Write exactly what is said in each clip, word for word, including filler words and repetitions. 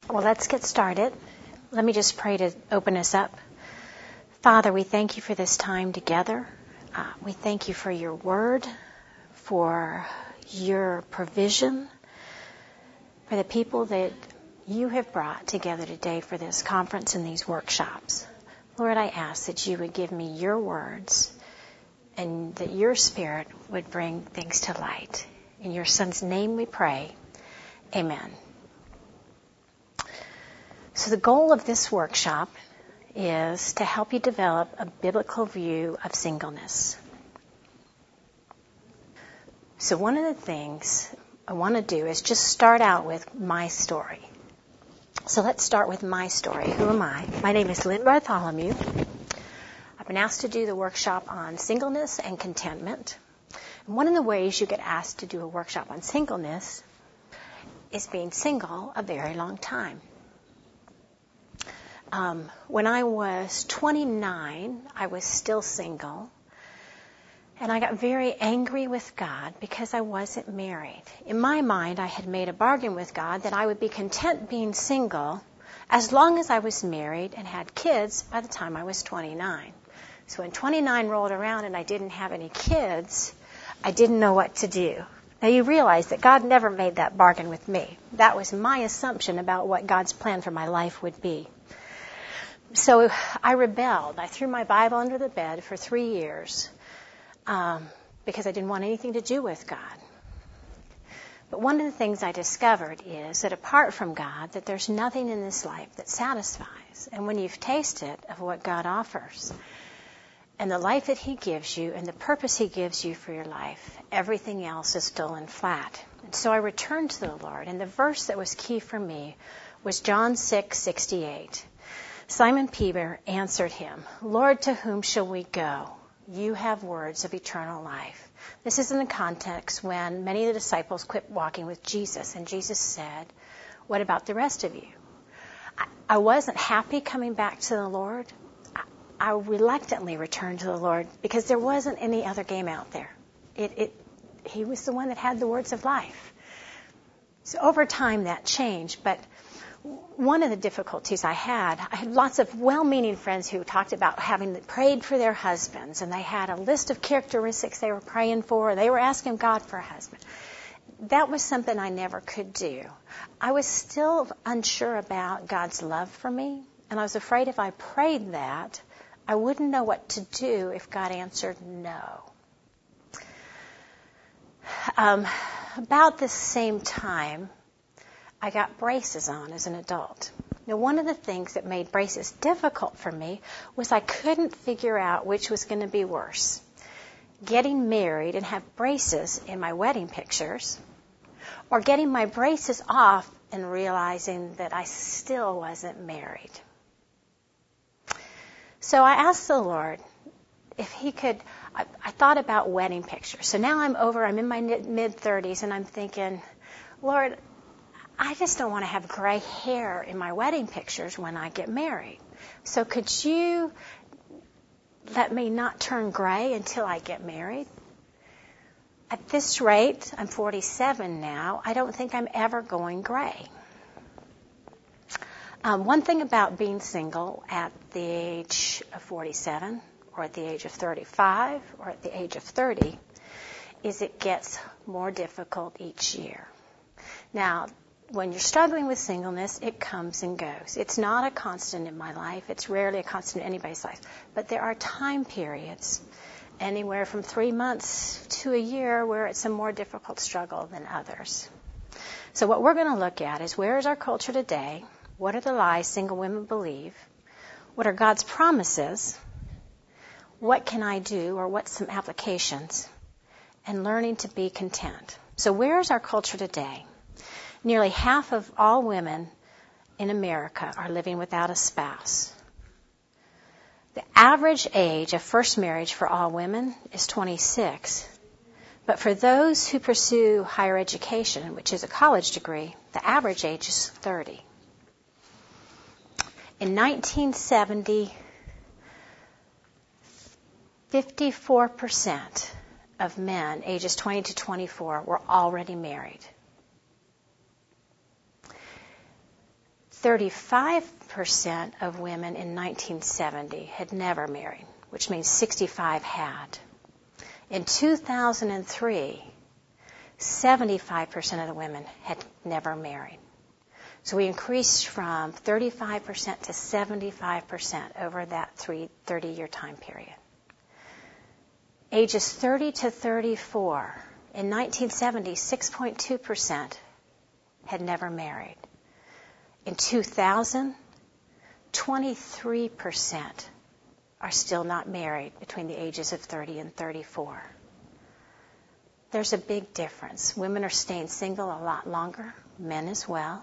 Well, let's get started. Let me just pray to open us up. Father, we thank you for this time together. Uh, we thank you for your word, for your provision, for the people that you have brought together today for this conference and these workshops. Lord, I ask that you would give me your words and that your Spirit would bring things to light. In your Son's name we pray. Amen. So the goal of this workshop is to help you develop a biblical view of singleness. So one of the things I want to do is just start out with my story. So let's start with my story. Who am I? My name is Lynn Bartholomew. I've been asked to do the workshop on singleness and contentment. And one of the ways you get asked to do a workshop on singleness is being single a very long time. Um, when I was twenty-nine, I was still single. And I got very angry with God because I wasn't married. In my mind, I had made a bargain with God that I would be content being single as long as I was married and had kids by the time I was twenty-nine. So when twenty-nine rolled around and I didn't have any kids, I didn't know what to do. Now you realize that God never made that bargain with me. That was my assumption about what God's plan for my life would be. So I rebelled. I threw my Bible under the bed for three years. Um, because I didn't want anything to do with God. But one of the things I discovered is that apart from God, that there's nothing in this life that satisfies. And when you've tasted of what God offers, and the life that He gives you, and the purpose He gives you for your life, everything else is dull and flat. And so I returned to the Lord, and the verse that was key for me was John six sixty-eight. Simon Peter answered him, Lord, to whom shall we go? You have words of eternal life. This is in the context when many of the disciples quit walking with Jesus, and Jesus said, what about the rest of you? I, I wasn't happy coming back to the Lord. I, I reluctantly returned to the Lord because there wasn't any other game out there. It, it, he was the one that had the words of life. So over time that changed, but one of the difficulties I had, I had lots of well-meaning friends who talked about having prayed for their husbands, and they had a list of characteristics they were praying for. They were asking God for a husband. That was something I never could do. I was still unsure about God's love for me, and I was afraid if I prayed that, I wouldn't know what to do if God answered no. Um, about the same time, I got braces on as an adult. Now, one of the things that made braces difficult for me was I couldn't figure out which was going to be worse. Getting married and have braces in my wedding pictures, or getting my braces off and realizing that I still wasn't married. So I asked the Lord if He could, I, I thought about wedding pictures. So now I'm over, I'm in my mid-thirties, and I'm thinking, Lord, I just don't want to have gray hair in my wedding pictures when I get married. So could you let me not turn gray until I get married? At this rate, I'm forty-seven now, I don't think I'm ever going gray. Um, one thing about being single at the age of forty-seven, or at the age of thirty-five, or at the age of thirty, is it gets more difficult each year. Now, when you're struggling with singleness, it comes and goes. It's not a constant in my life. It's rarely a constant in anybody's life. But there are time periods, anywhere from three months to a year, where it's a more difficult struggle than others. So what we're going to look at is, where is our culture today? What are the lies single women believe? What are God's promises? What can I do, or what's some applications? And learning to be content. So where is our culture today? Nearly half of all women in America are living without a spouse. The average age of first marriage for all women is twenty-six. But for those who pursue higher education, which is a college degree, the average age is thirty. In nineteen seventy, fifty-four percent of men ages twenty to twenty-four were already married. thirty-five percent of women in nineteen seventy had never married, which means sixty-five had. In two thousand three, seventy-five percent of the women had never married. So we increased from thirty-five percent to seventy-five percent over that three, thirty-year time period. Ages thirty to thirty-four, in nineteen seventy, six point two percent had never married. In two thousand, twenty-three percent are still not married between the ages of thirty and thirty-four. There's a big difference. Women are staying single a lot longer, men as well.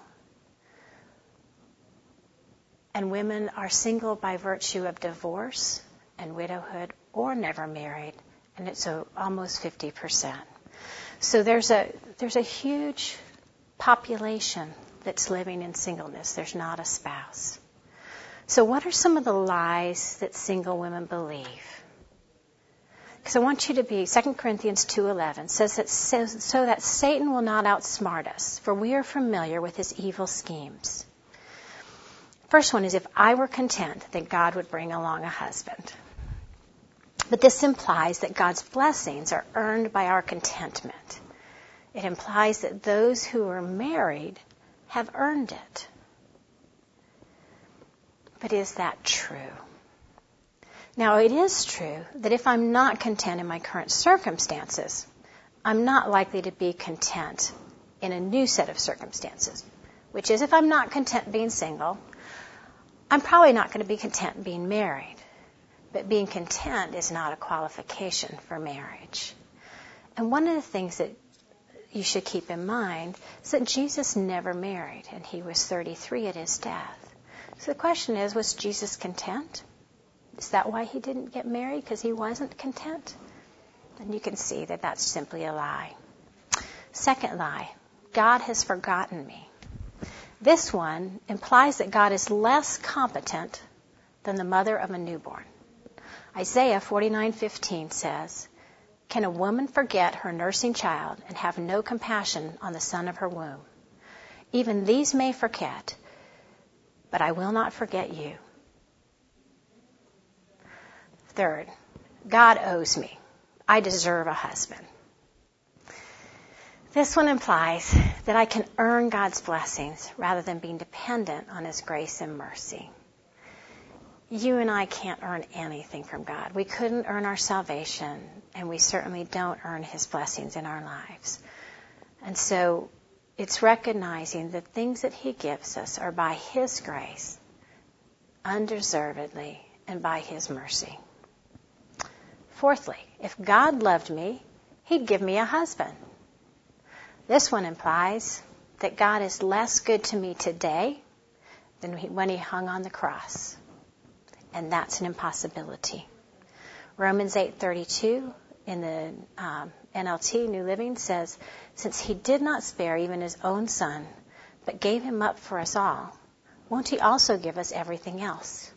And women are single by virtue of divorce and widowhood or never married, and it's a, almost fifty percent. So there's a there's a huge population that's living in singleness. There's not a spouse. So what are some of the lies that single women believe? Because I want you to be, Second Corinthians two eleven says that so, so that Satan will not outsmart us, for we are familiar with his evil schemes. First one is, if I were content, then God would bring along a husband. But this implies that God's blessings are earned by our contentment. It implies that those who are married have earned it. But is that true? Now, it is true that if I'm not content in my current circumstances, I'm not likely to be content in a new set of circumstances, which is if I'm not content being single, I'm probably not going to be content being married. But being content is not a qualification for marriage. And one of the things that you should keep in mind is that Jesus never married, and he was thirty-three at his death. So the question is, was Jesus content? Is that why he didn't get married? Because he wasn't content? And you can see that that's simply a lie. Second lie, God has forgotten me. This one implies that God is less competent than the mother of a newborn. Isaiah forty-nine fifteen says, "Can a woman forget her nursing child and have no compassion on the son of her womb? Even these may forget, but I will not forget you." Third, God owes me. I deserve a husband. This one implies that I can earn God's blessings rather than being dependent on his grace and mercy. You and I can't earn anything from God. We couldn't earn our salvation, and we certainly don't earn his blessings in our lives. And so it's recognizing the things that he gives us are by his grace, undeservedly, and by his mercy. Fourthly, if God loved me, he'd give me a husband. This one implies that God is less good to me today than when he hung on the cross. And that's an impossibility. Romans eight thirty-two in the um, N L T, New Living, says, "Since he did not spare even his own son, but gave him up for us all, won't he also give us everything else?"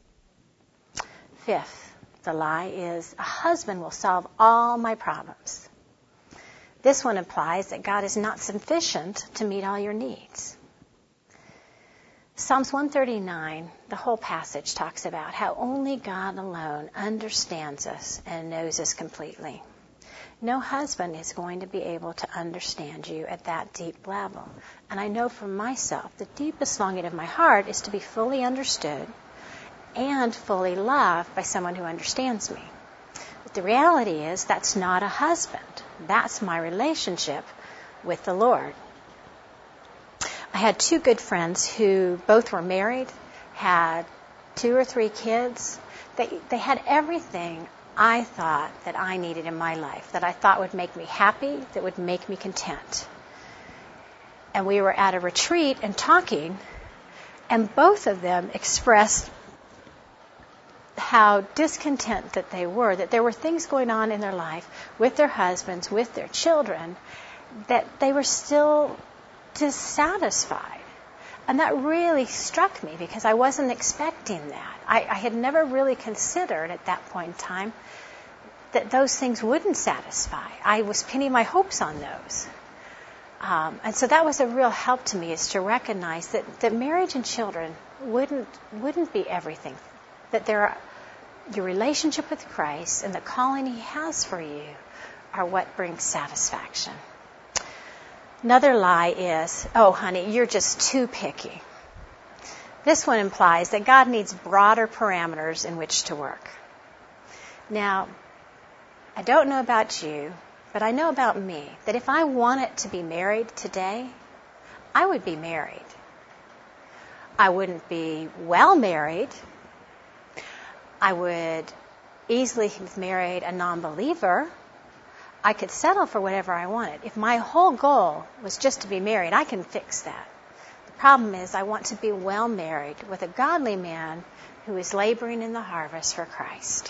Fifth, the lie is, a husband will solve all my problems. This one implies that God is not sufficient to meet all your needs. Psalms one thirty-nine, the whole passage talks about how only God alone understands us and knows us completely. No husband is going to be able to understand you at that deep level. And I know for myself, the deepest longing of my heart is to be fully understood and fully loved by someone who understands me. But the reality is that's not a husband. That's my relationship with the Lord. I had two good friends who both were married, had two or three kids. They, they had everything I thought that I needed in my life, that I thought would make me happy, that would make me content. And we were at a retreat and talking, and both of them expressed how discontent that they were, that there were things going on in their life with their husbands, with their children, that they were still dissatisfied. And that really struck me because I wasn't expecting that. I, I had never really considered at that point in time that those things wouldn't satisfy. I was pinning my hopes on those. Um, and so that was a real help to me, is to recognize that, that marriage and children wouldn't wouldn't be everything. That there are, your relationship with Christ and the calling He has for you are what brings satisfaction. Another lie is, oh, honey, you're just too picky. This one implies that God needs broader parameters in which to work. Now, I don't know about you, but I know about me, that if I wanted to be married today, I would be married. I wouldn't be well married. I would easily have married a non-believer. I could settle for whatever I wanted. If my whole goal was just to be married, I can fix that. The problem is I want to be well married with a godly man who is laboring in the harvest for Christ.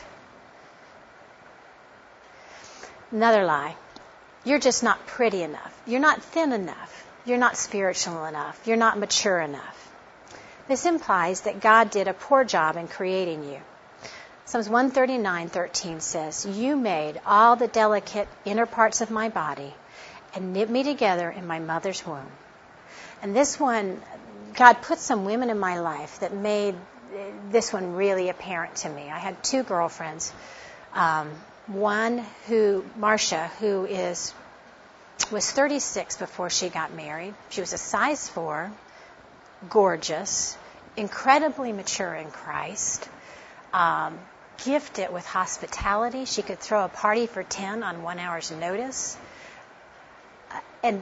Another lie. You're just not pretty enough. You're not thin enough. You're not spiritual enough. You're not mature enough. This implies that God did a poor job in creating you. Psalms one thirty-nine thirteen says, "You made all the delicate inner parts of my body and knit me together in my mother's womb." And this one, God put some women in my life that made this one really apparent to me. I had two girlfriends. Um, One who, Marcia, who is was thirty-six before she got married. She was a size four, gorgeous, incredibly mature in Christ, um, gifted with hospitality. She could throw a party for ten on one hour's notice. And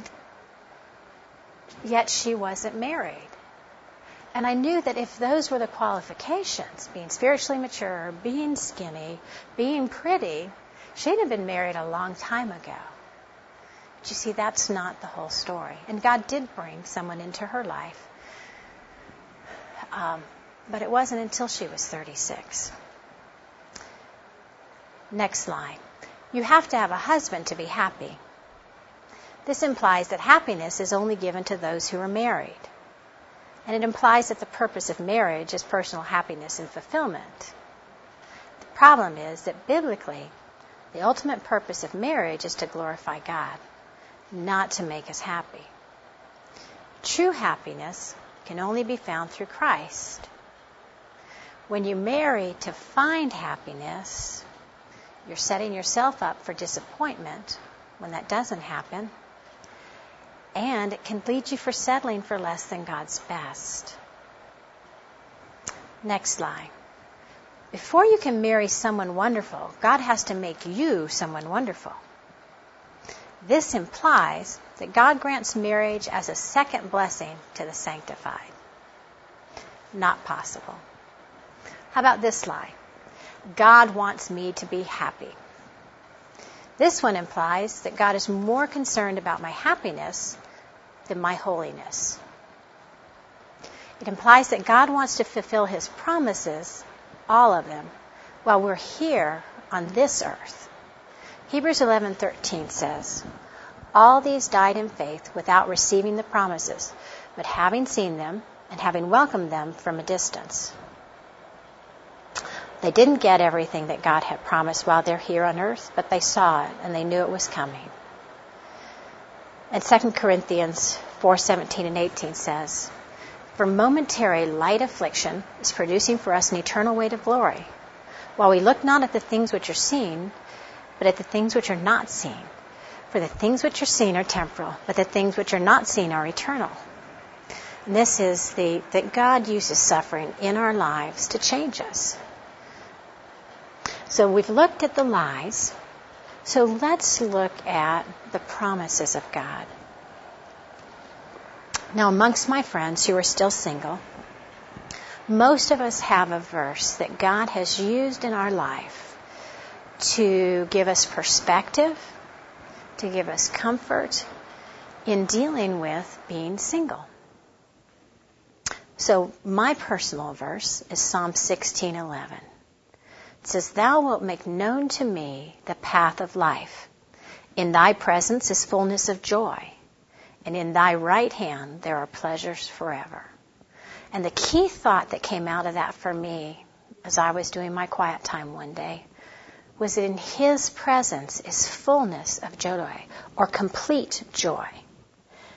yet she wasn't married. And I knew that if those were the qualifications, being spiritually mature, being skinny, being pretty, she'd have been married a long time ago. But you see, that's not the whole story. And God did bring someone into her life. Um, but it wasn't until she was thirty-six. Next line. You have to have a husband to be happy. This implies that happiness is only given to those who are married. And it implies that the purpose of marriage is personal happiness and fulfillment. The problem is that biblically, the ultimate purpose of marriage is to glorify God, not to make us happy. True happiness can only be found through Christ. When you marry to find happiness, you're setting yourself up for disappointment when that doesn't happen. And it can lead you for settling for less than God's best. Next line. Before you can marry someone wonderful, God has to make you someone wonderful. This implies that God grants marriage as a second blessing to the sanctified. Not possible. How about this lie? God wants me to be happy. This one implies that God is more concerned about my happiness than my holiness. It implies that God wants to fulfill His promises, all of them, while we're here on this earth. Hebrews eleven thirteen says, "All these died in faith without receiving the promises, but having seen them and having welcomed them from a distance." They didn't get everything that God had promised while they're here on earth, but they saw it and they knew it was coming. And Second Corinthians four seventeen and eighteen says, "For momentary light affliction is producing for us an eternal weight of glory, while we look not at the things which are seen, but at the things which are not seen. For the things which are seen are temporal, but the things which are not seen are eternal." And this is the that God uses suffering in our lives to change us. So we've looked at the lies. So let's look at the promises of God. Now, amongst my friends who are still single, most of us have a verse that God has used in our life to give us perspective, to give us comfort in dealing with being single. So my personal verse is Psalm sixteen eleven. It says, "Thou wilt make known to me the path of life. In thy presence is fullness of joy, and in thy right hand there are pleasures forever." And the key thought that came out of that for me as I was doing my quiet time one day was that in His presence is fullness of joy, or complete joy.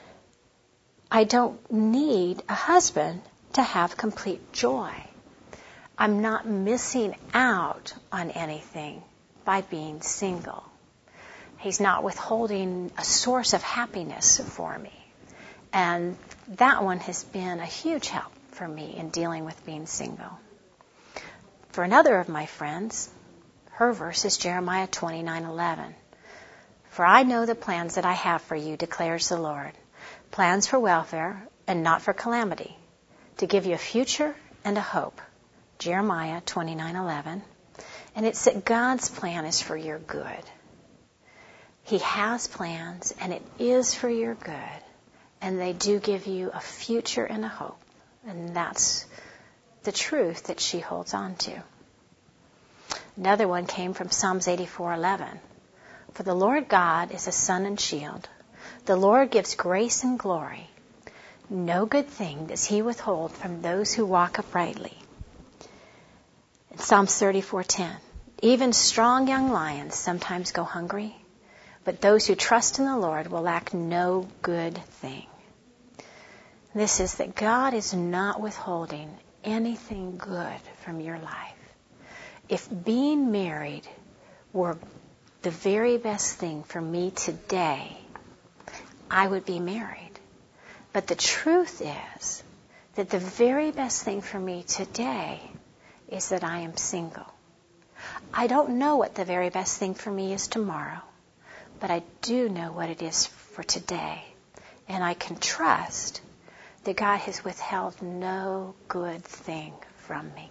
I don't need a husband to have complete joy. I'm not missing out on anything by being single. He's not withholding a source of happiness for me. And that one has been a huge help for me in dealing with being single. For another of my friends, her verse is Jeremiah twenty-nine eleven. For I know the plans that I have for you, declares the Lord, plans for welfare and not for calamity, to give you a future and a hope. Jeremiah twenty-nine eleven. And it's that God's plan is for your good. He has plans, and it is for your good. And they do give you a future and a hope. And that's the truth that she holds on to. Another one came from Psalms eighty-four eleven. For the Lord God is a sun and shield. The Lord gives grace and glory. No good thing does he withhold from those who walk uprightly. In Psalms thirty-four ten. Even strong young lions sometimes go hungry, but those who trust in the Lord will lack no good thing. This is that God is not withholding anything good from your life. If being married were the very best thing for me today, I would be married. But the truth is that the very best thing for me today is that I am single. I don't know what the very best thing for me is tomorrow, but I do know what it is for today. And I can trust that God has withheld no good thing from me.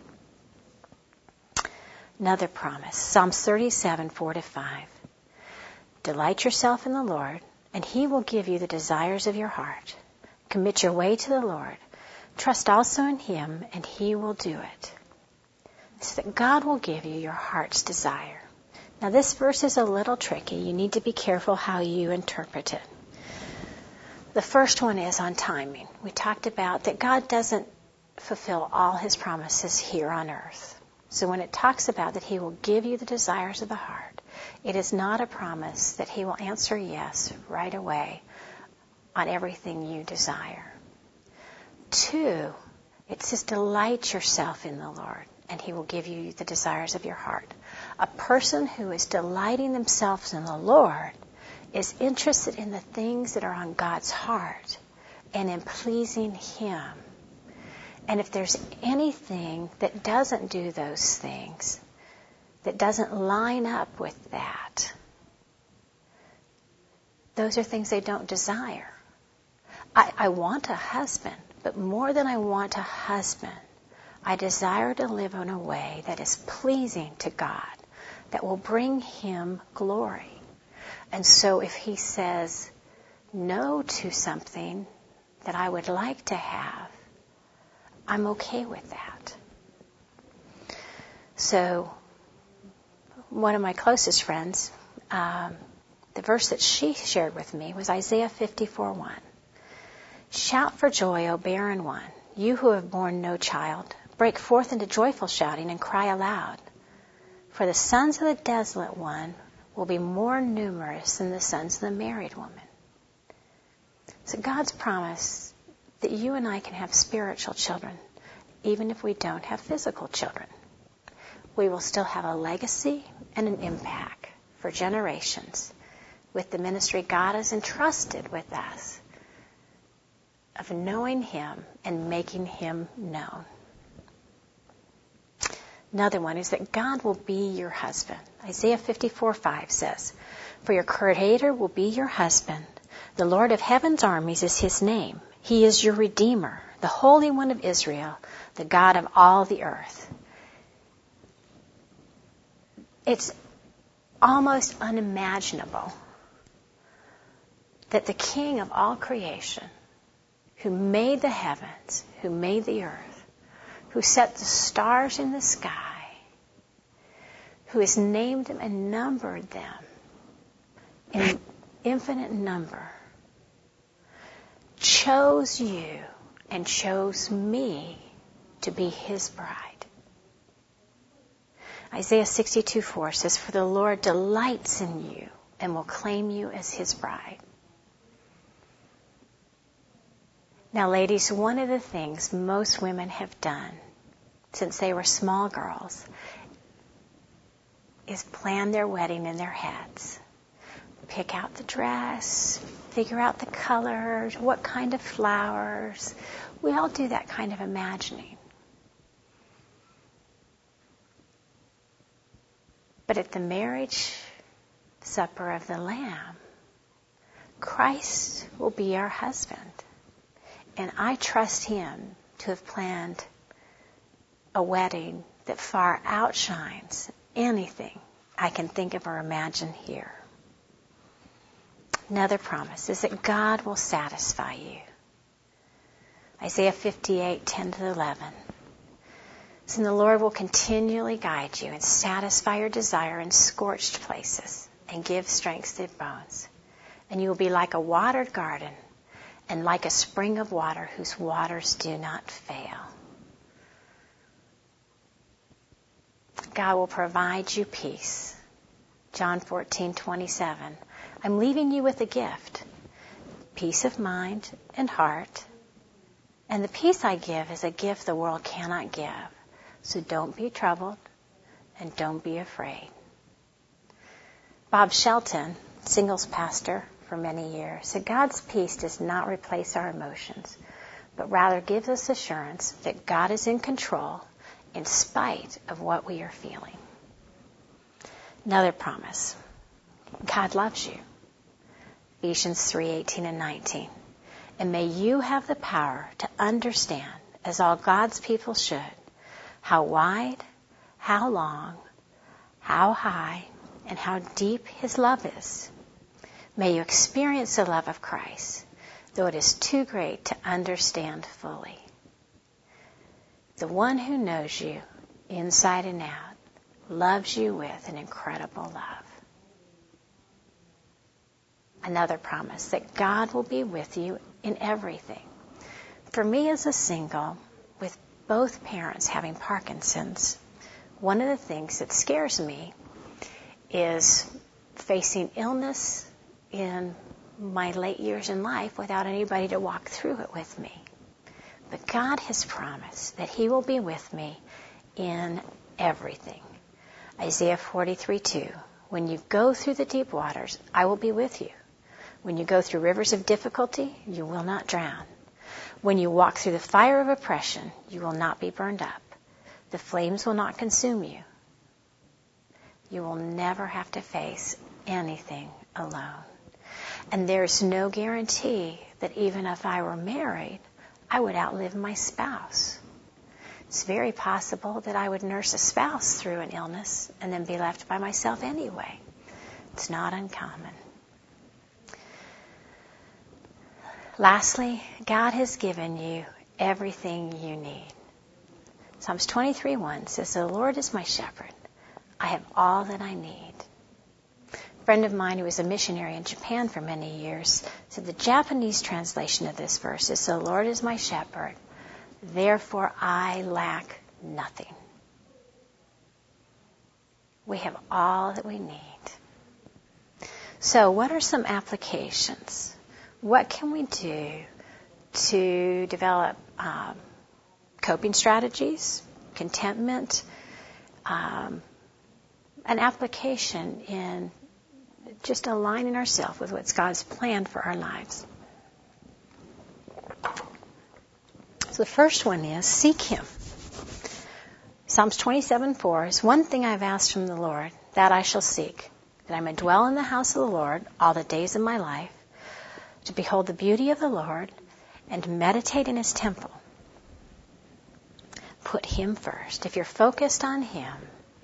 Another promise, Psalms thirty-seven, four to five. Delight yourself in the Lord, and he will give you the desires of your heart. Commit your way to the Lord. Trust also in him, and he will do it. So that God will give you your heart's desire. Now this verse is a little tricky. You need to be careful how you interpret it. The first one is on timing. We talked about that God doesn't fulfill all his promises here on earth. So when it talks about that he will give you the desires of the heart, it is not a promise that he will answer yes right away on everything you desire. Two, it says delight yourself in the Lord, and he will give you the desires of your heart. A person who is delighting themselves in the Lord is interested in the things that are on God's heart and in pleasing him. And if there's anything that doesn't do those things, that doesn't line up with that, those are things they don't desire. I, I want a husband, but more than I want a husband, I desire to live in a way that is pleasing to God, that will bring him glory. And so if he says no to something that I would like to have, I'm okay with that. So one of my closest friends, um, the verse that she shared with me was Isaiah fifty-four one. Shout for joy, O barren one, you who have borne no child. Break forth into joyful shouting and cry aloud. For the sons of the desolate one will be more numerous than the sons of the married woman. So God's promise that you and I can have spiritual children, even if we don't have physical children. We will still have a legacy and an impact for generations with the ministry God has entrusted with us of knowing him and making him known. Another one is that God will be your husband. Isaiah fifty-four five says, for your Creator will be your husband. The Lord of heaven's armies is his name. He is your Redeemer, the Holy One of Israel, the God of all the earth. It's almost unimaginable that the King of all creation, who made the heavens, who made the earth, who set the stars in the sky, who has named them and numbered them in infinite number, chose you and chose me to be his bride. Isaiah sixty-two four says, for the Lord delights in you and will claim you as his bride. Now, ladies, one of the things most women have done since they were small girls is plan their wedding in their heads. Pick out the dress, figure out the colors, what kind of flowers. We all do that kind of imagining. But at the marriage supper of the Lamb, Christ will be our husband. And I trust Him to have planned a wedding that far outshines anything I can think of or imagine here. Another promise is that God will satisfy you. Isaiah fifty-eight, ten to eleven. So the Lord will continually guide you and satisfy your desire in scorched places and give strength to your bones. And you will be like a watered garden and like a spring of water whose waters do not fail. God will provide you peace. John fourteen, twenty-seven. I'm leaving you with a gift, peace of mind and heart. And the peace I give is a gift the world cannot give. So don't be troubled and don't be afraid. Bob Shelton, singles pastor for many years, said God's peace does not replace our emotions, but rather gives us assurance that God is in control in spite of what we are feeling. Another promise. God loves you. Ephesians three, eighteen and nineteen. And may you have the power to understand, as all God's people should, how wide, how long, how high, and how deep His love is. May you experience the love of Christ, though it is too great to understand fully. The one who knows you inside and out loves you with an incredible love. Another promise that God will be with you in everything. For me as a single, with both parents having Parkinson's, one of the things that scares me is facing illness in my late years in life without anybody to walk through it with me. But God has promised that He will be with me in everything. Isaiah forty-three, two. When you go through the deep waters, I will be with you. When you go through rivers of difficulty, you will not drown. When you walk through the fire of oppression, you will not be burned up. The flames will not consume you. You will never have to face anything alone. And there's no guarantee that even if I were married, I would outlive my spouse. It's very possible that I would nurse a spouse through an illness and then be left by myself anyway. It's not uncommon. Lastly, God has given you everything you need. Psalms twenty-three, one says, the Lord is my shepherd. I have all that I need. A friend of mine who was a missionary in Japan for many years said the Japanese translation of this verse is, the Lord is my shepherd, therefore I lack nothing. We have all that we need. So what are some applications? What can we do to develop um, coping strategies, contentment, um, an application in just aligning ourselves with what God's planned for our lives? So the first one is seek Him. Psalms twenty-seven, four is one thing I've asked from the Lord, that I shall seek, that I may dwell in the house of the Lord all the days of my life, to behold the beauty of the Lord and to meditate in His temple. Put Him first. If you're focused on Him,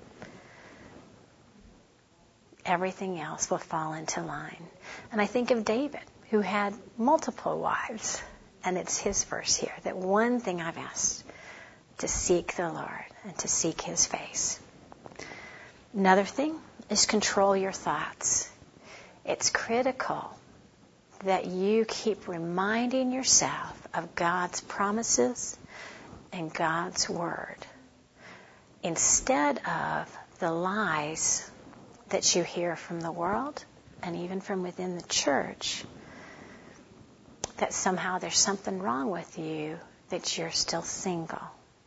everything else will fall into line. And I think of David, who had multiple wives, and it's his verse here, that one thing I've asked, to seek the Lord and to seek His face. Another thing is control your thoughts. It's critical that you keep reminding yourself of God's promises and God's Word instead of the lies that you hear from the world and even from within the church that somehow there's something wrong with you, that you're still single.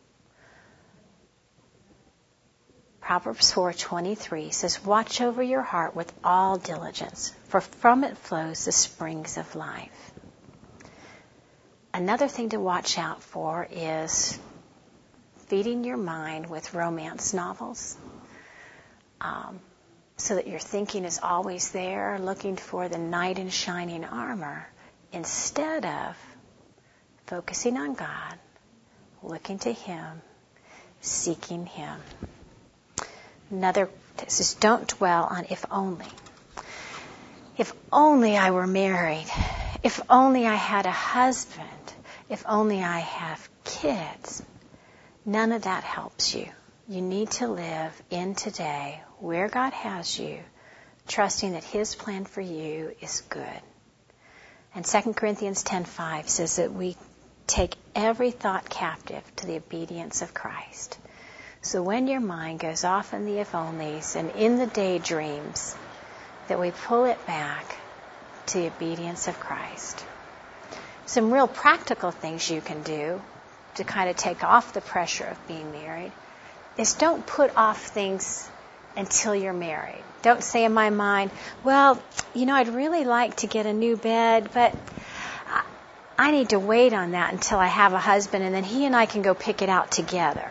Proverbs four twenty-three says, watch over your heart with all diligence, for from it flows the springs of life. Another thing to watch out for is feeding your mind with romance novels, um, so that your thinking is always there, looking for the knight in shining armor, instead of focusing on God, looking to Him, seeking Him. Another says, don't dwell on if only. If only I were married. If only I had a husband. If only I have kids. None of that helps you. You need to live in today, where God has you, trusting that His plan for you is good. And Second Corinthians ten five says that we take every thought captive to the obedience of Christ. So when your mind goes off in the if-onlys and in the daydreams, that we pull it back to the obedience of Christ. Some real practical things you can do to kind of take off the pressure of being married is don't put off things until you're married. Don't say in my mind, well, you know, I'd really like to get a new bed, but I need to wait on that until I have a husband, and then he and I can go pick it out together.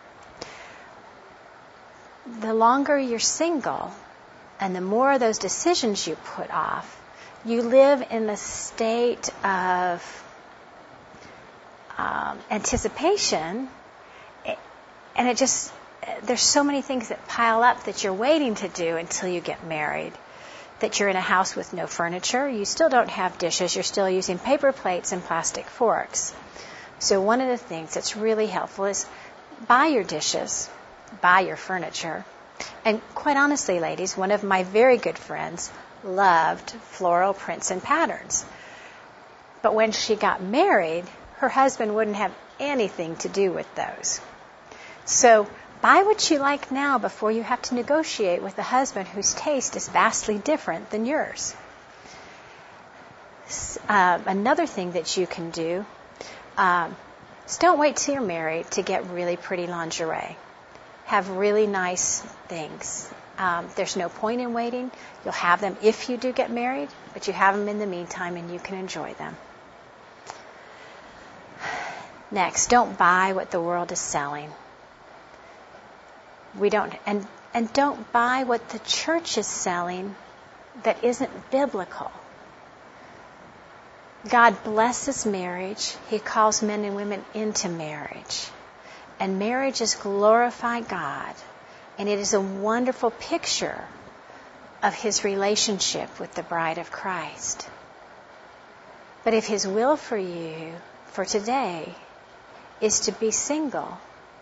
The longer you're single, and the more of those decisions you put off, you live in the state of um, anticipation, and it just, there's so many things that pile up that you're waiting to do until you get married. That you're in a house with no furniture, you still don't have dishes, you're still using paper plates and plastic forks. So one of the things that's really helpful is buy your dishes, buy your furniture. And quite honestly, ladies, one of my very good friends loved floral prints and patterns. But when she got married, her husband wouldn't have anything to do with those. So buy what you like now before you have to negotiate with a husband whose taste is vastly different than yours. Uh, another thing that you can do um, is don't wait till you're married to get really pretty lingerie. Have really nice things. Um, there's no point in waiting. You'll have them if you do get married, but you have them in the meantime and you can enjoy them. Next, don't buy what the world is selling. We don't, and, and don't buy what the church is selling that isn't biblical. God blesses marriage. He calls men and women into marriage. And marriage is glorify God. And it is a wonderful picture of His relationship with the bride of Christ. But if His will for you, for today, is to be single,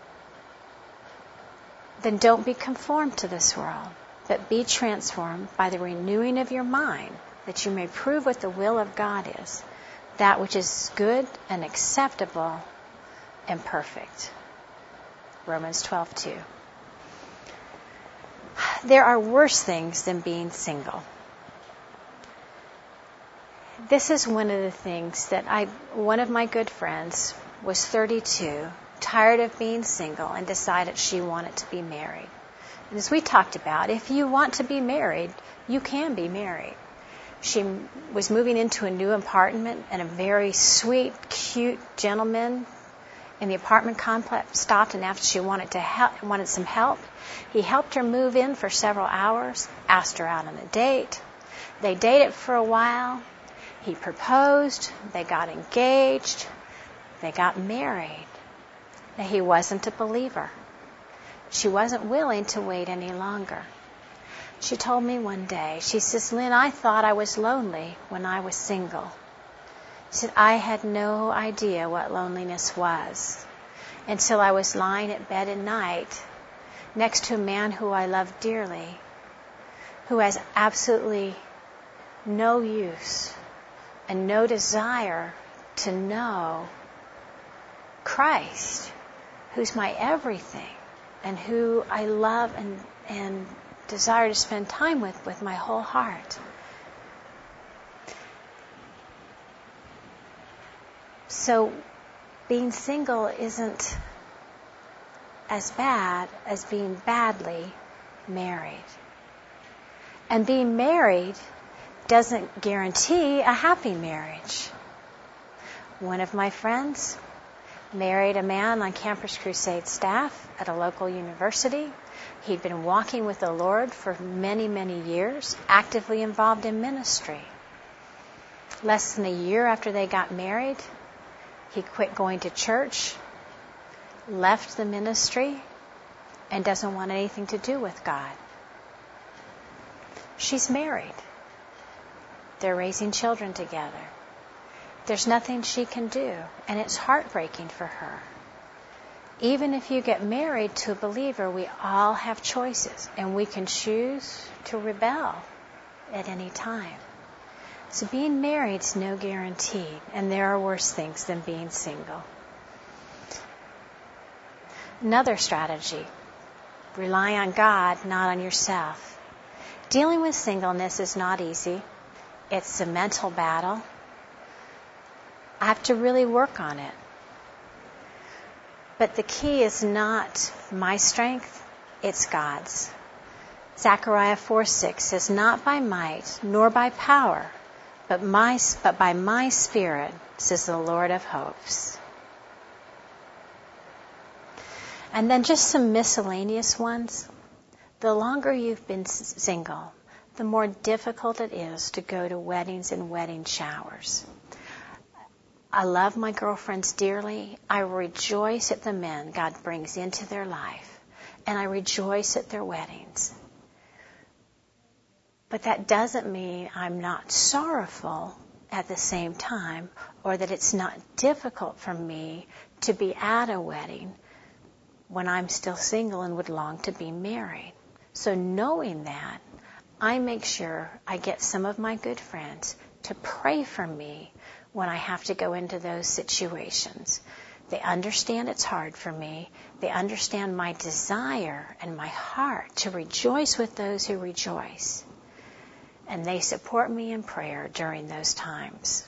then don't be conformed to this world, but be transformed by the renewing of your mind, that you may prove what the will of God is, that which is good and acceptable and perfect. Romans twelve two. There are worse things than being single. This is one of the things that I, one of my good friends was thirty-two, tired of being single, and decided she wanted to be married. And as we talked about, if you want to be married, you can be married. She was moving into a new apartment, and a very sweet, cute gentleman in the apartment complex stopped and asked if she wanted to help, wanted some help. He helped her move in for several hours, asked her out on a date. They dated for a while. He proposed. They got engaged. They got married. Now, he wasn't a believer. She wasn't willing to wait any longer. She told me one day, she says, Lynn, I thought I was lonely when I was single. She said, I had no idea what loneliness was until I was lying at bed at night next to a man who I love dearly, who has absolutely no use and no desire to know Christ, who's my everything, and who I love and, and desire to spend time with with my whole heart. So being single isn't as bad as being badly married. And being married doesn't guarantee a happy marriage. One of my friends married a man on Campus Crusade staff at a local university. He'd been walking with the Lord for many, many years, actively involved in ministry. Less than a year after they got married, he quit going to church, left the ministry, and doesn't want anything to do with God. She's married. They're raising children together. There's nothing she can do, and it's heartbreaking for her. Even if you get married to a believer, we all have choices, and we can choose to rebel at any time. So being married is no guarantee, and there are worse things than being single. Another strategy, rely on God, not on yourself. Dealing with singleness is not easy. It's a mental battle. I have to really work on it. But the key is not my strength, it's God's. Zechariah four six says, "Not by might, nor by power, but, my, but by my Spirit, says the Lord of hosts." And then just some miscellaneous ones. The longer you've been single, the more difficult it is to go to weddings and wedding showers. I love my girlfriends dearly. I rejoice at the men God brings into their life, and I rejoice at their weddings. But that doesn't mean I'm not sorrowful at the same time, or that it's not difficult for me to be at a wedding when I'm still single and would long to be married. So knowing that, I make sure I get some of my good friends to pray for me when I have to go into those situations. They understand it's hard for me. They understand my desire and my heart to rejoice with those who rejoice. And they support me in prayer during those times.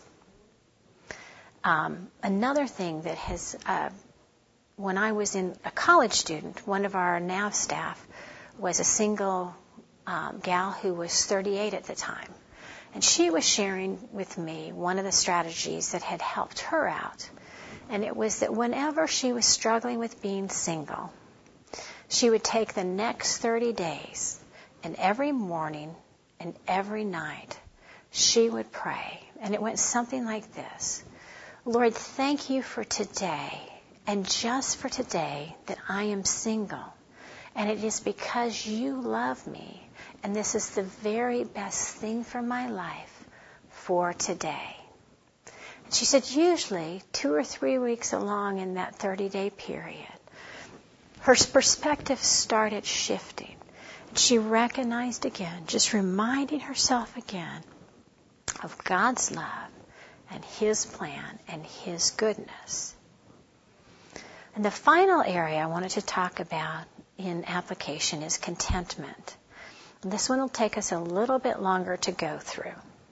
Um, another thing that has, uh, when I was in a college student, one of our N A V staff was a single um, gal who was thirty-eight at the time. And she was sharing with me one of the strategies that had helped her out. And it was that whenever she was struggling with being single, she would take the next thirty days, and every morning and every night, she would pray. And it went something like this: Lord, thank you for today, and just for today, that I am single. And it is because you love me. And this is the very best thing for my life for today. And she said usually two or three weeks along in that thirty-day period, her perspective started shifting. And she recognized again, just reminding herself again of God's love and His plan and His goodness. And the final area I wanted to talk about in application is contentment. And this one will take us a little bit longer to go through.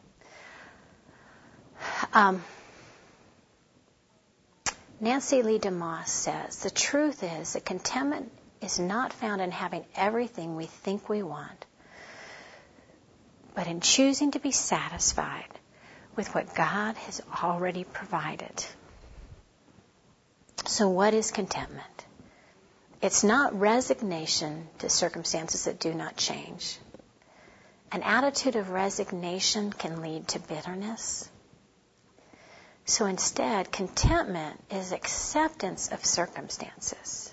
Um, Nancy Lee DeMoss says, the truth is that contentment is not found in having everything we think we want, but in choosing to be satisfied with what God has already provided. So what is contentment? It's not resignation to circumstances that do not change. An attitude of resignation can lead to bitterness. So instead, contentment is acceptance of circumstances.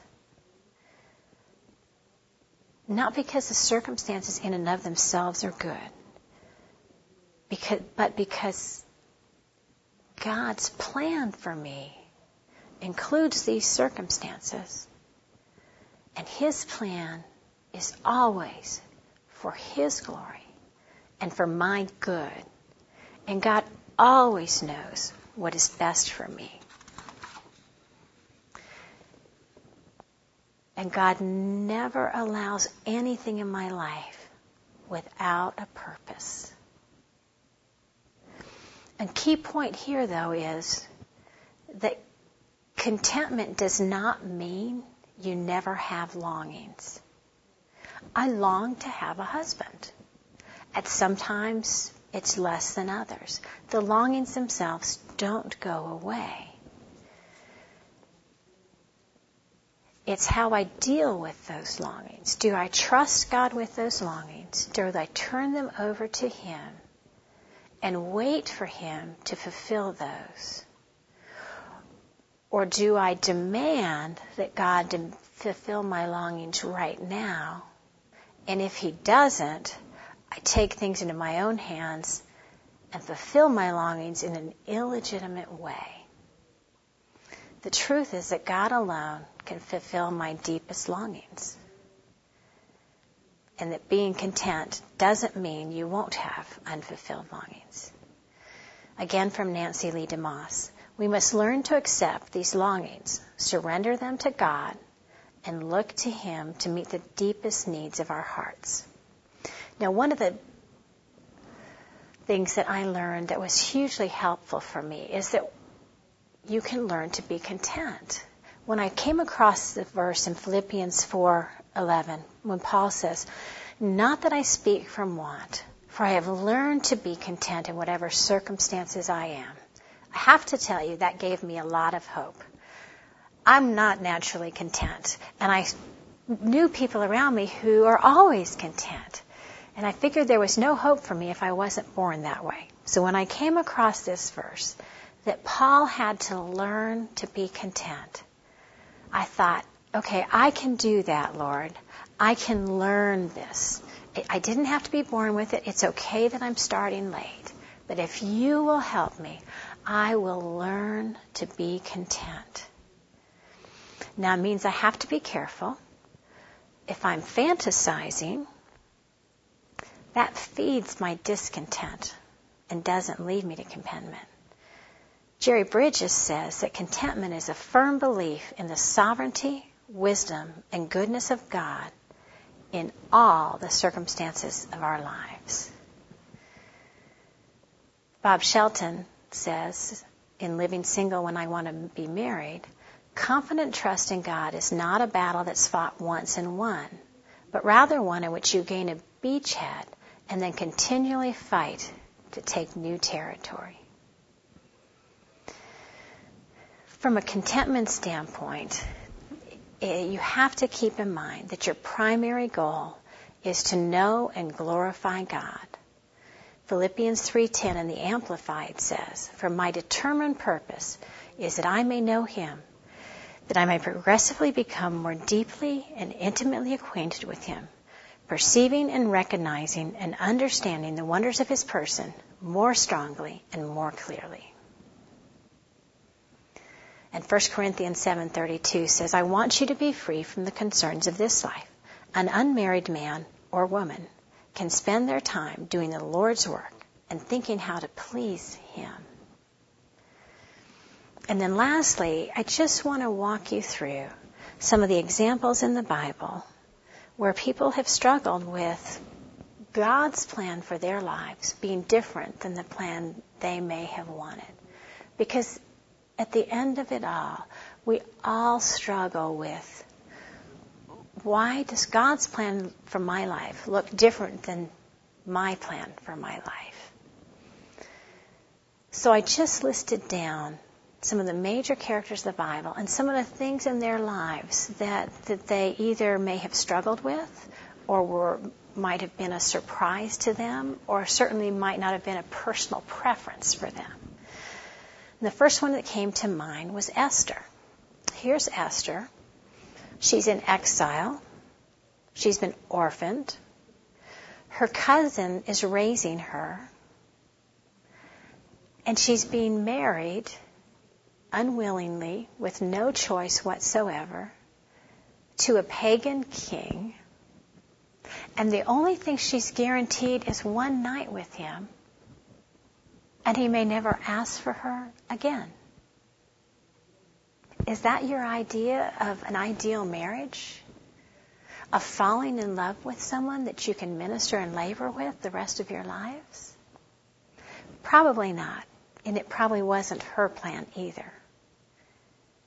Not because the circumstances in and of themselves are good, because, but because God's plan for me includes these circumstances. And His plan is always for His glory and for my good. And God always knows what is best for me. And God never allows anything in my life without a purpose. And key point here, though, is that contentment does not mean you never have longings. I long to have a husband. At sometimes it's less than others. The longings themselves don't go away. It's how I deal with those longings. Do I trust God with those longings? Do I turn them over to Him and wait for Him to fulfill those? Or do I demand that God to fulfill my longings right now? And if He doesn't, I take things into my own hands and fulfill my longings in an illegitimate way. The truth is that God alone can fulfill my deepest longings. And that being content doesn't mean you won't have unfulfilled longings. Again from Nancy Lee DeMoss, we must learn to accept these longings, surrender them to God, and look to Him to meet the deepest needs of our hearts. Now, one of the things that I learned that was hugely helpful for me is that you can learn to be content. When I came across the verse in Philippians four eleven, when Paul says, "Not that I speak from want, for I have learned to be content in whatever circumstances I am." I have to tell you, that gave me a lot of hope. I'm not naturally content, and I knew people around me who are always content. And I figured there was no hope for me if I wasn't born that way. So when I came across this verse, that Paul had to learn to be content, I thought, okay, I can do that, Lord. I can learn this. I didn't have to be born with it. It's okay that I'm starting late. But if you will help me, I will learn to be content. Now, it means I have to be careful. If I'm fantasizing, that feeds my discontent and doesn't lead me to contentment. Jerry Bridges says that contentment is a firm belief in the sovereignty, wisdom, and goodness of God in all the circumstances of our lives. Bob Shelton says, in Living Single When I Want to Be Married, confident trust in God is not a battle that's fought once and won, but rather one in which you gain a beachhead and then continually fight to take new territory. From a contentment standpoint, you have to keep in mind that your primary goal is to know and glorify God. Philippians three ten in the Amplified says, "For my determined purpose is that I may know Him, that I may progressively become more deeply and intimately acquainted with Him, perceiving and recognizing and understanding the wonders of His person more strongly and more clearly." And First Corinthians seven thirty-two says, "I want you to be free from the concerns of this life. An unmarried man or woman can spend their time doing the Lord's work and thinking how to please Him." And then lastly, I just want to walk you through some of the examples in the Bible where people have struggled with God's plan for their lives being different than the plan they may have wanted. Because at the end of it all, we all struggle with, why does God's plan for my life look different than my plan for my life? So I just listed down some of the major characters of the Bible and some of the things in their lives that, that they either may have struggled with or were might have been a surprise to them or certainly might not have been a personal preference for them. And the first one that came to mind was Esther. Here's Esther. She's in exile. She's been orphaned. Her cousin is raising her. And she's being married unwillingly, with no choice whatsoever, to a pagan king. And the only thing she's guaranteed is one night with him. And he may never ask for her again. Is that your idea of an ideal marriage? Of falling in love with someone that you can minister and labor with the rest of your lives? Probably not. And it probably wasn't her plan either.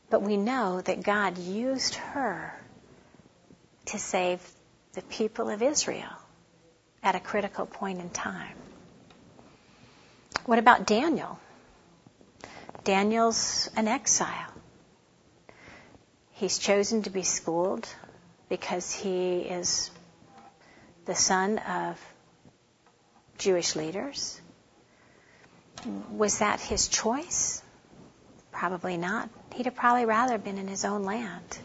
But we know that God used her to save the people of Israel at a critical point in time. What about Daniel? Daniel's an exile. He's chosen to be schooled because he is the son of Jewish leaders. Was that his choice? Probably not. He'd have probably rather been in his own land.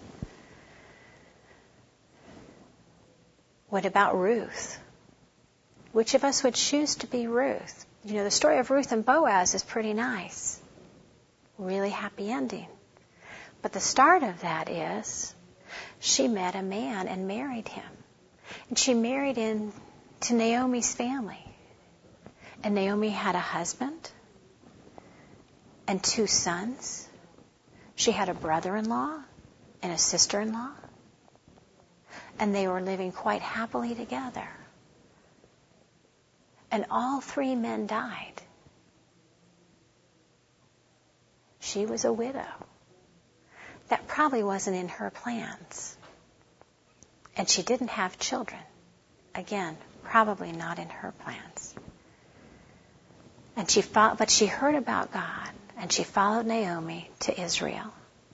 What about Ruth? Which of us would choose to be Ruth? You know, the story of Ruth and Boaz is pretty nice. Really happy ending. But the start of that is she met a man and married him. And she married into Naomi's family. And Naomi had a husband and two sons. She had a brother-in-law and a sister-in-law. And they were living quite happily together. And all three men died. She was a widow. That probably wasn't in her plans. And she didn't have children. Again, probably not in her plans. And she fought, but she heard about God, and she followed Naomi to Israel.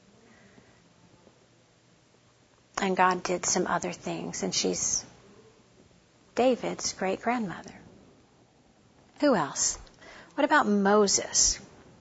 And God did some other things, and she's David's great-grandmother. Who else? What about Moses?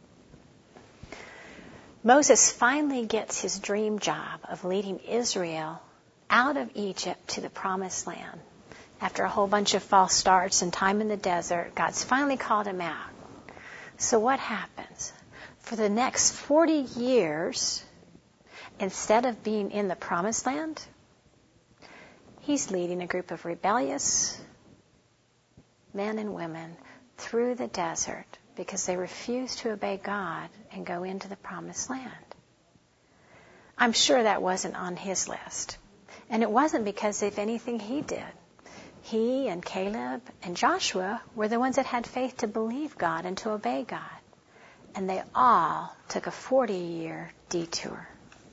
Moses finally gets his dream job of leading Israel out of Egypt to the Promised Land. After a whole bunch of false starts and time in the desert, God's finally called him out. So what happens? For the next forty years, instead of being in the Promised Land, he's leading a group of rebellious men and women through the desert because they refused to obey God and go into the Promised Land. I'm sure that wasn't on his list. And it wasn't because of anything he did. He and Caleb and Joshua were the ones that had faith to believe God and to obey God. And they all took a forty-year detour.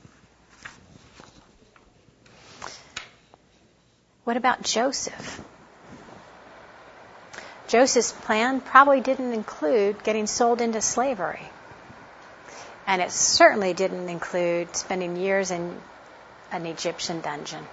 What about Joseph? Joseph's plan probably didn't include getting sold into slavery. And it certainly didn't include spending years in an Egyptian dungeon.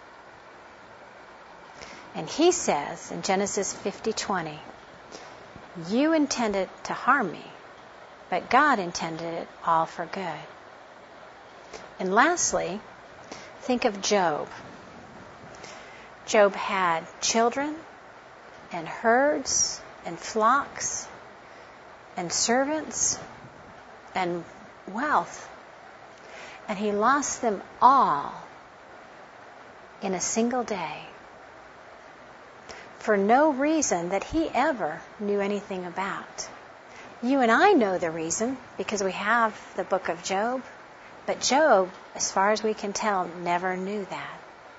And he says in Genesis fifty twenty, you intended to harm me, but God intended it all for good. And lastly, think of Job. Job had children and herds and flocks and servants and wealth. And he lost them all in a single day for no reason that he ever knew anything about. You and I know the reason because we have the book of Job, but Job, as far as we can tell, never knew that.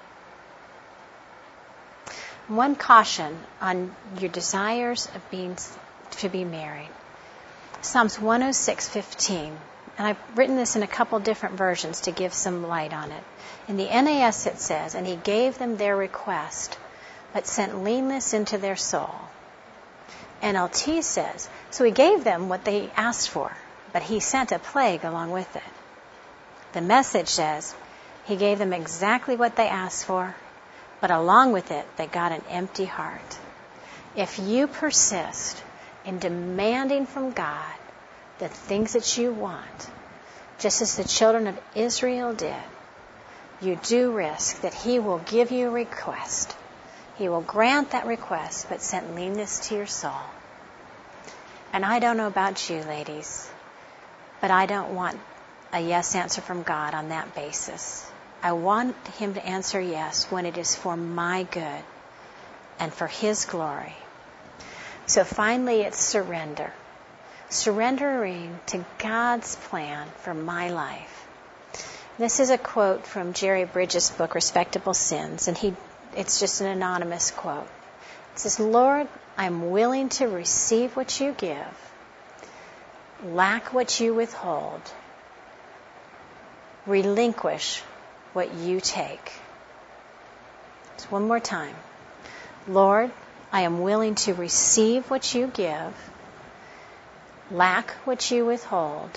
One caution on your desires of being to be married. Psalms one oh six fifteen. And I've written this in a couple different versions to give some light on it. In the N A S it says, and he gave them their request, but sent leanness into their soul. N L T says, so he gave them what they asked for, but he sent a plague along with it. The Message says, he gave them exactly what they asked for, but along with it, they got an empty heart. If you persist in demanding from God the things that you want, just as the children of Israel did, you do risk that he will give you a request. He will grant that request, but send leanness to your soul. And I don't know about you, ladies, but I don't want a yes answer from God on that basis. I want him to answer yes when it is for my good and for his glory. So finally, it's surrender. Surrendering to God's plan for my life. This is a quote from Jerry Bridges' book, Respectable Sins, and he it's just an anonymous quote. It says, Lord, I'm willing to receive what you give, lack what you withhold, relinquish what you take. Just one more time. Lord, I am willing to receive what you give, lack what you withhold,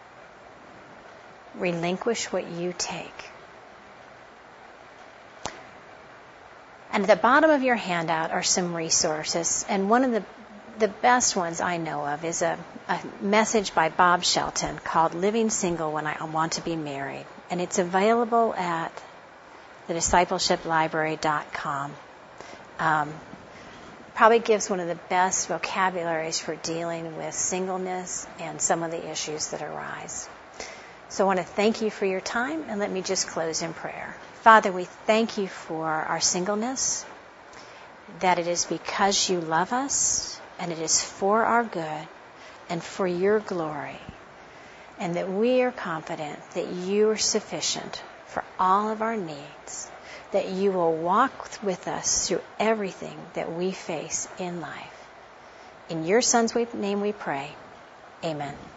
relinquish what you take. And at the bottom of your handout are some resources, and one of the the best ones I know of is a, a message by Bob Shelton called Living Single When I Want to Be Married, and it's available at the discipleship library dot com. Um, probably gives one of the best vocabularies for dealing with singleness and some of the issues that arise. So I want to thank you for your time, and let me just close in prayer. Father, we thank you for our singleness, that it is because you love us, and it is for our good and for your glory, and that we are confident that you are sufficient for all of our needs, that you will walk with us through everything that we face in life. In your Son's name we pray. Amen.